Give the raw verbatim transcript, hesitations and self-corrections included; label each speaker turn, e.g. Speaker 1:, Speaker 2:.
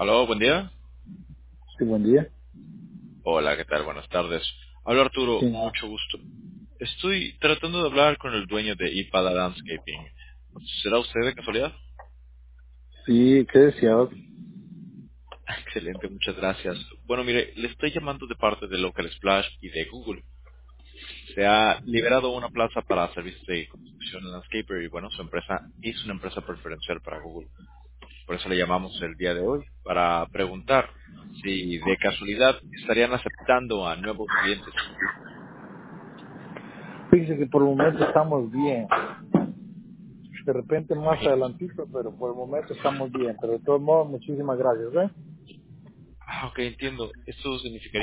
Speaker 1: Aló, buen día.
Speaker 2: Sí, buen día.
Speaker 1: Hola, ¿qué tal? Buenas tardes. Hablo Arturo,
Speaker 2: Sí, nada.
Speaker 1: mucho gusto. Estoy tratando de hablar con el dueño de Ipada Landscaping. ¿Será usted de casualidad?
Speaker 2: Sí, ¿qué decías?
Speaker 1: Excelente, muchas gracias. Bueno, mire, le estoy llamando de parte de Local Splash y de Google. Se ha liberado una plaza para servicios de construcción en Landscaper y bueno, su empresa es una empresa preferencial para Google. Por eso le llamamos el día de hoy para preguntar si de casualidad estarían aceptando a nuevos clientes.
Speaker 2: Fíjese que por el momento estamos bien. De repente más
Speaker 1: Imagínate.
Speaker 2: adelantito, pero por el momento estamos bien. Pero de todos modos, muchísimas gracias, ¿eh?
Speaker 1: Ah, ok, entiendo. Esto significaría